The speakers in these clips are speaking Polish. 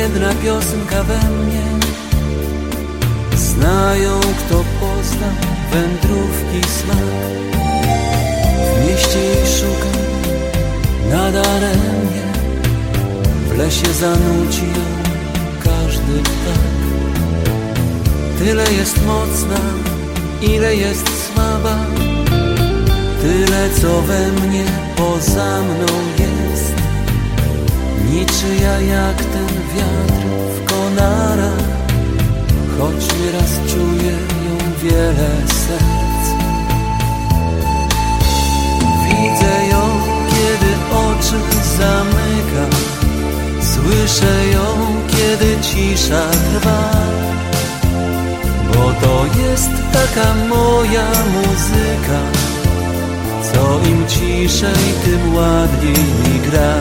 jedna piosenka we mnie. Znają, kto pozna wędrówki smak. W mieście jej szukam nadaremnie. W lesie zanuci ją każdy ptak. Tyle jest mocna, ile jest słaba. Tyle, co we mnie poza mną jest. Niczyja jak ten wiatr w konarach. Choć nieraz czuję ją wiele serc. Widzę ją, kiedy oczy zamykam. Słyszę ją, kiedy cisza trwa. Bo to jest taka moja muzyka. Co im ciszej, tym ładniej mi gra.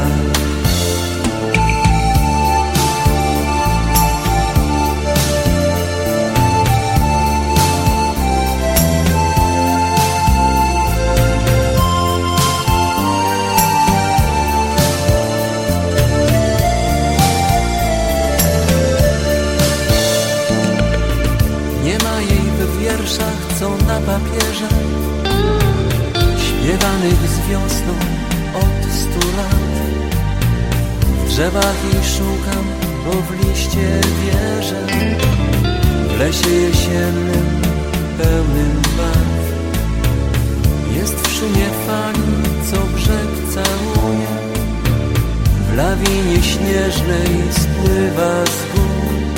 Nie ma jej w wierszach, co na papierze, śpiewanych z wiosną od 100 lat. W drzewach jej szukam, bo w liście wierzę. W lesie jesiennym, pełnym barw. Jest w szumie fali, co brzeg całuje. W lawinie śnieżnej spływa z gór.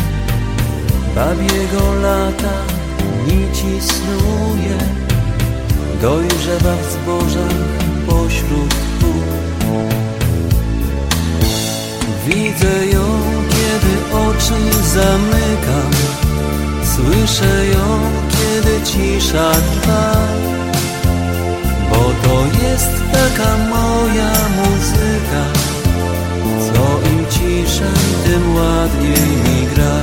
Babiego lata nici snuje. Dojrzewa w zbożach pośród pól. Widzę ją, kiedy oczy zamykam. Słyszę ją, kiedy cisza trwa. Bo to jest taka moja muzyka. Co im ciszej, tym ładniej mi gra.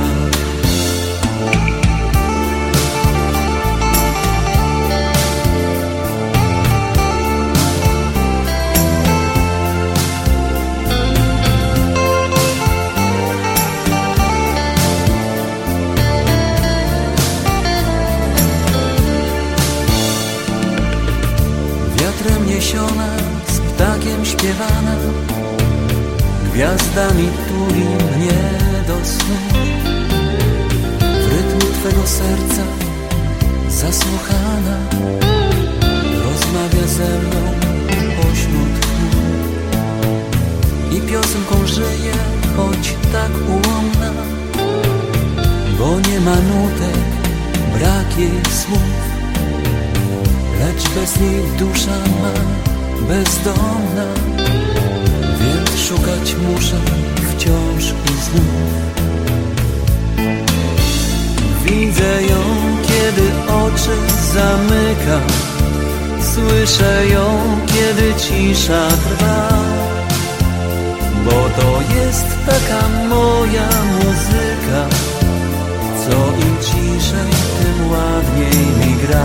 Wiatrem niesiona, z ptakiem śpiewana, gwiazdami tuli mnie do snu. W rytm twego serca zasłuchana, rozmawia ze mną pośród chmur. I piosenką żyje, choć tak ułomna, bo nie ma nutek, brak jej słów. Lecz bez niej dusza ma bezdomna, więc szukać muszę wciąż i znów. Widzę ją, kiedy oczy zamykam. Słyszę ją, kiedy cisza trwa. Bo to jest taka moja muzyka. Co im ciszej, tym ładniej mi gra.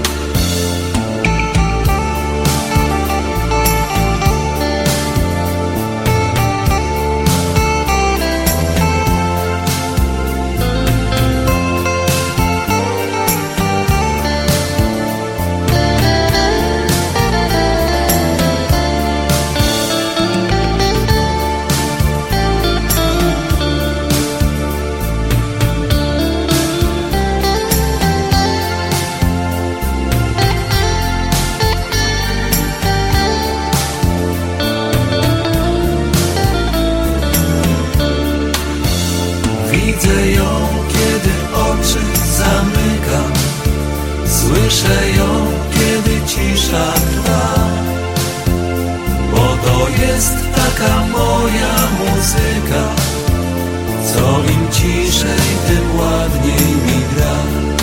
Widzę ją, kiedy oczy zamykam. Słyszę ją, kiedy cisza trwa. Bo to jest taka moja muzyka. Co im ciszej, tym ładniej mi gra.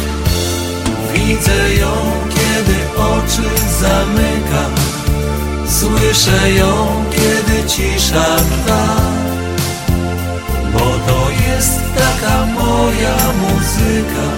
Widzę ją, kiedy oczy zamykam. Słyszę ją, kiedy cisza trwa. Bo to jest taka moja muzyka.